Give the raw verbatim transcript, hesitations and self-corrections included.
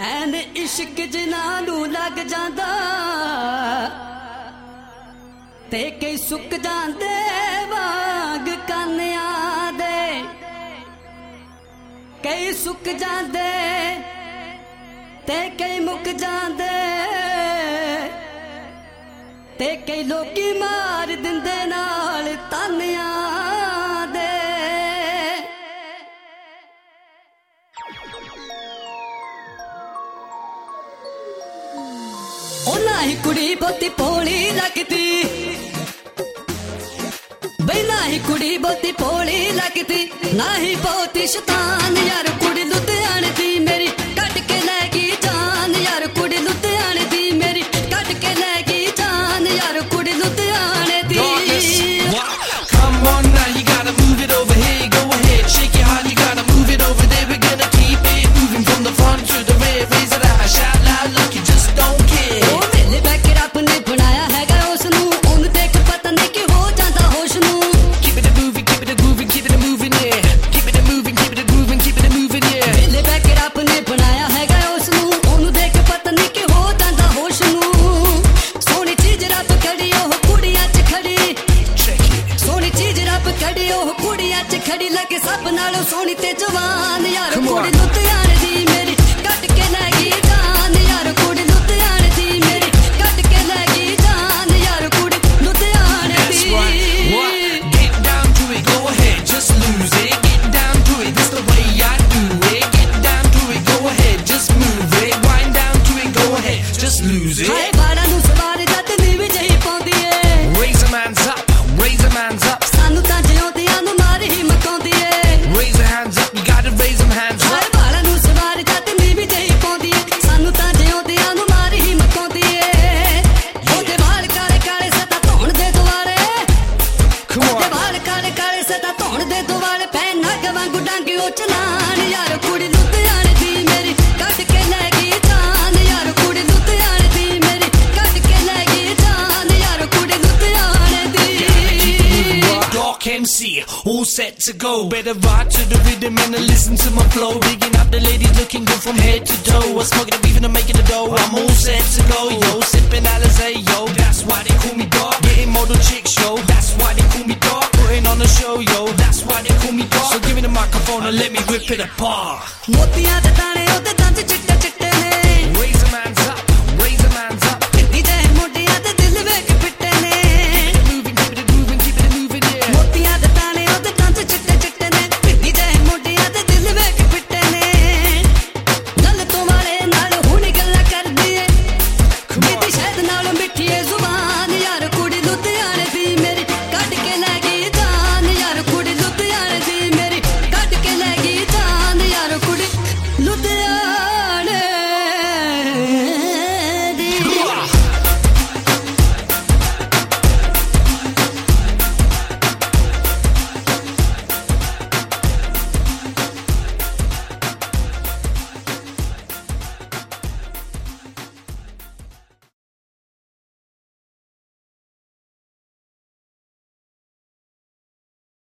ਐਨ ਇਸ਼ਕ ਜਿਨ੍ਹਾਂ ਨੂੰ ਲੱਗ ਜਾਂਦਾ ਤੇ ਕਈ ਸੁੱਕ ਜਾਂਦੇ ਵਾਂਗ ਕਾਨਿਆਂ ਦੇ, ਕਈ ਸੁੱਕ ਜਾਂਦੇ ਤੇ ਕਈ ਮੁੱਕ ਜਾਂਦੇ ਤੇ ਕਈ ਲੋਕੀ ਮਾਰ ਦਿੰਦੇ ਨਾਲ ਤਾਨਿਆਂ ਦੇ। ਉਹਨਾਂ ਹੀ ਕੁੜੀ ਬਹੁਤੀ ਭੋਲੀ ਲੱਗਦੀ, ਬਈ ਨਾ ਹੀ ਕੁੜੀ ਬਹੁਤੀ ਭੋਲੀ ਲੱਗਦੀ, ਨਾ ਹੀ ਬਹੁਤੀ ਸ਼ੈਤਾਨ ਯਾਰ ਕੁੜੀ ਲੁਧਿਆਣੇ ਦੀ ਮੇਰੀ ਕੱਢ ਕੇ ਲੈ ਗਈ ਜਾਨ, ਯਾਰ ਕੁੜੀ ਲੁਧਿਆਣੇ ਦੀ ਮੇਰੀ ਕੱਢ ਕੇ ਲੈ ਗਈ ਜਾਨ, ਯਾਰ ਕੁੜੀ ਲੁਧਿਆਣੇ ਦੀ। Come on now, you gotta move it over here, go ahead, shake it hard, you gotta move it over there, we're gonna keep it moving from the front to the rear, raise it out, shout loud like you just don't care। ਉਹ ਮੇਲੇ ਬੈਕਰ ਆਪਨੇ ਬਣਾਇਆ ਹੈਗਾ ਉਸ ਨੂੰ, ਉਹਨੂੰ ਦੇਖ ਪਤਾ ਨਹੀਂ ਕਿ ਹੋ ਜਾਂਦਾ ਹੋਸ਼ ਨੂੰ। Keep it a moving, keep it a grooving, keep it a moving, yeah, keep it a moving, keep it a grooving, keep it a moving, yeah। ਮੇਲੇ ਬੈਕਰ ਆਪਨੇ ਬਣਾਇਆ ਹੈਗਾ ਉਸ ਨੂੰ, ਉਹਨੂੰ ਦੇਖ ਪਤਾ ਨਹੀਂ ਕਿ ਹੋ ਜਾਂਦਾ ਹੋਸ਼ ਨੂੰ। ਸੋਹਣੀ ਚੀਜ਼ ਰੱਬ ਖੜੀ ਉਹ ਕੁੜੀਆਂ 'ਚ ਖੜੀ, ਸੋਹਣੀ ਚੀਜ਼ ਰੱਬ ਖੜੀ ਉਹ ਕੁੜੀਆਂ 'ਚ ਖੜੀ, ਲੱਗੇ ਸਭ ਨਾਲੋਂ ਸੋਹਣੀ ਤੇ ਜਵਾਨ, ਯਾਰ ਕੁੜੀ ਲੁਧਿਆਣੇ ਦੀ ਮੇਰੀ ਕੱਢ ਕੇ ਲੈ ਗਈ ਜਾਨ, ਯਾਰ ਕੁੜੀ ਲੁਧਿਆਣੇ ਦੀ ਮੇਰੀ ਕੱਢ ਕੇ ਲੈ ਗਈ ਜਾਨ, ਯਾਰ ਕੁੜੀ ਲੁਧਿਆਣੇ ਦੀ। Get down to it, go ahead, just lose it, get down to it, that's the way I do it, get down to it, go ahead, just move it, wind down to it, go ahead, just lose it। ਹਾਏ ਬਾਰਾਂ ਨੂੰ ਸਵਾਰ ਜੱਟ ਨੀ ਵੀ ਜਹੀ ਪਾਉਂਦੀ ਏ, Raise a man's up, raise a man's up, ਸਾਨੂੰ ਤਾਂ ਜਿਉਂਦਿਆਂ ਨੂੰ ਮਾਰ ਹੀ ਮਕਾਉਂਦੀ ਏ। raise your hands up, you gotta raise them hands ਹਾਏ up। ਬਾਰਾਂ ਨੂੰ ਸਵਾਰ ਜੱਟ ਨੀ ਵੀ ਜਹੀ ਪਾਉਂਦੀ ਏ, ਸਾਨੂੰ ਤਾਂ ਜਿਉਂਦਿਆਂ ਨੂੰ ਮਾਰ ਹੀ ਮਕਾਉਂਦੀ ਏ। ਉਹਦੇ ਵਾਲ ਕਾਲੇ ਕਾਲੇ ਸਦਾ ਧੋਣ ਦੇ ਦੁਆਲੇ, Come ਉਹਦੇ on, ਵਾਲ ਕਾਲੇ ਕਾਲੇ ਸਦਾ ਧੋਣ ਦੇ ਦੁਆਲੇ, ਪੈ ਨੱਗ ਵਾਂਗੂ ਡਾਂਗੇ ਉਹ ਚਲਾਣ, ਯਾਰ ਕੁੜੀ ਲੁਧਿਆਣੇ ਦੀ ਮੇਰੀ ਕੱਢ ਕੇ ਲੈ ਗਈ ਜਾਨ, ਯਾਰ ਕੁੜੀ ਲੁਧਿਆਣੇ ਦੀ ਮੇਰੀ ਕੱਢ ਕੇ ਲੈ ਗਈ ਜਾਨ, ਯਾਰ ਕੁੜੀ ਲੁਧਿਆਣੇ ਦੀ। Dark M C, all set to go. Better ride to the rhythm and listen to my flow. Bigging up the ladies looking good from head to toe. I'm smoking up even to making the dough. I'm all set to go, yo. Sipping Alizé, yo. That's why they call me dog. Getting model chicks, yo. That's why they call me dog. Putting on a show, yo. That's why they call me dog. So give me the microphone and let me rip it apart. ਮੋਤੀਆਂ ਦੇ ਦਾਣੇ ਉਹਦੇ